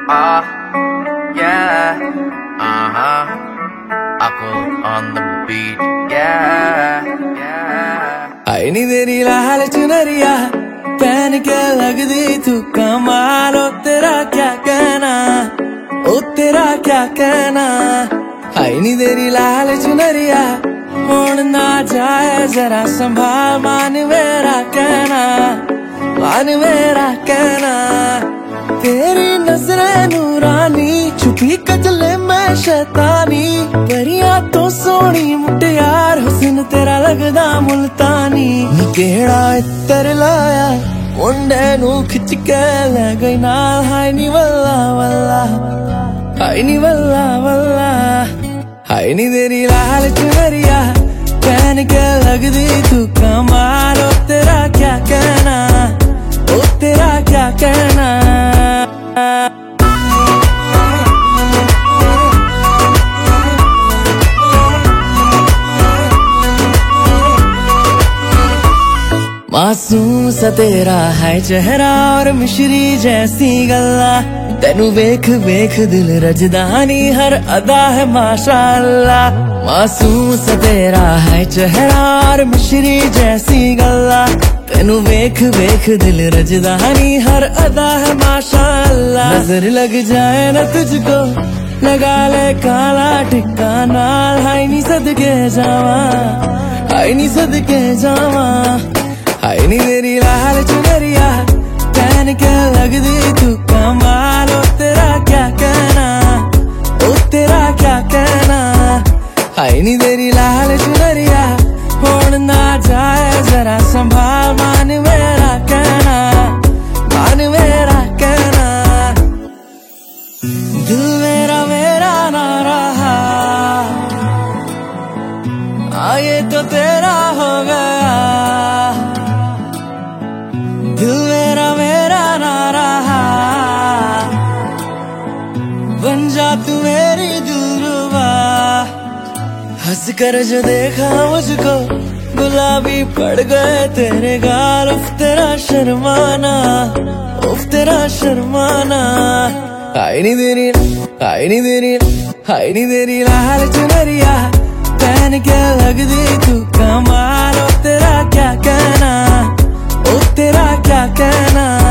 Yeah, Aku on the beat, yeah. आई नी तेरी लाल चुनरिया पहन के लगदी तू कमाल, ओ तेरा क्या कहना, ओ तेरा क्या कहना। आई नी तेरी लाल चुनरिया होन ना जाए जरा संभाल, मान मेरा कहना, मान मेरा कहना। तेरी नजरें नूरानी छुपी कजले में शैतानी, परियां तो सोनी मुटियार हुस्न तेरा लगदा मुल्तानी। नी केड़ा इत्तर लाया मुंडे नू खिच के ले गई नाल, हाय नी वल्ला वल्ला, हाय नी वल्ला वल्ला। हाय नी तेरी लाल चुनरिया पहन के लगदी तू कमाल, ओ तेरा क्या कहना, ओ तेरा क्या कहना। मासूम सा तेरा है चेहरा और मिश्री जैसी गल्ला, तेनू वेख वेख दिल रजदानी हर अदा है माशाअल्लाह। मासूम सा तेरा है चेहरा और मिश्री जैसी गल्ला, तेनू वेख वेख दिल रजदानी हर अदा है माशाअल्लाह। नजर लग जाए न तुझको लगा ले काला टिक्का नाल, हाय नी सदके जावा, हाय नी सदके जावा। हाय नी तेरी लाल चुनरिया पहन के लगदी तू कमाल, ओ तेरा क्या कहना, ओ तेरा क्या कहना। हाय नी तेरी लाल चुनरिया होन ना जाए जरा संभाल, मान मेरा कहना, मान मेरा कहना। दिल मेरा मेरा ना रहा, ये तो तेरा हो गया। दिल मेरा मेरा ना रहा, बन जा तू मेरी दिलरुबा। हंस कर जो देखा मुझको गुलाबी पड़ गए तेरे गाल, उफ तेरा शर्माना, उफ तेरा शर्माना। हाय नी तेरी, हाय नी तेरी, हाय नी तेरी लाल चुनरिया पहन के लगदी तू कमाल, ओ तेरा क्या कहना, ओ तेरा क्या कहना।